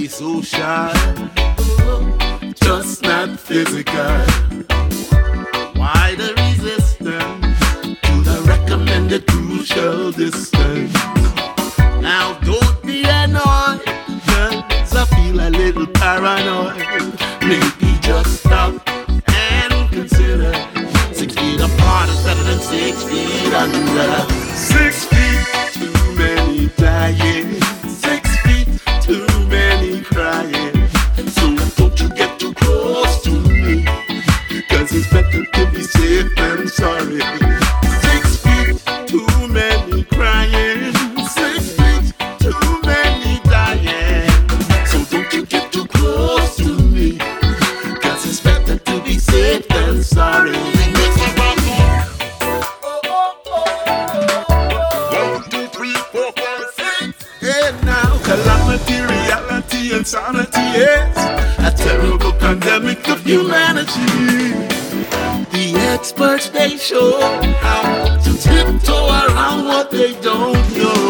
be social, just not physical. Why the resistance to the recommended crucial distance? Now don't be annoyed, cause I feel a little paranoid. Maybe just stop and consider 6 feet apart is better than 6 feet under. 6 feet, too many dying. 6 feet, too many crying. So don't you get too close to me, cause it's better to be safe than sorry. 6 feet, too many crying. 6 feet, too many dying. So don't you get too close to me, cause it's better to be safe than sorry. 1, 2, 3, 4, 5, 6. Yeah, now calamity, reality, insanity is a terrible pandemic of humanity. The experts, they show how to tiptoe around what they don't know.